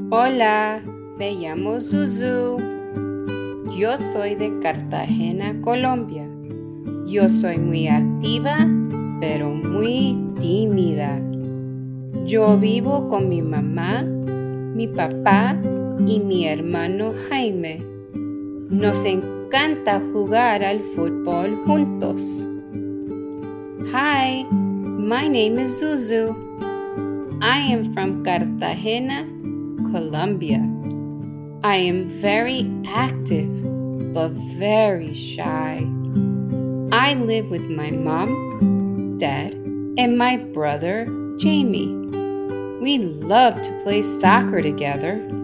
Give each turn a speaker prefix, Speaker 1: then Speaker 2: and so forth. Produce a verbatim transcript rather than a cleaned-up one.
Speaker 1: Hola, me llamo Zuzu. Yo soy de Cartagena, Colombia. Yo soy muy activa, pero muy tímida. Yo vivo con mi mamá, mi papá y mi hermano Jaime. Nos encanta jugar al fútbol juntos. Hi, my name is Zuzu. I am from Cartagena, Colombia. I am very active, but very shy. I live with my mom, dad, and my brother, Jamie. We love to play soccer together.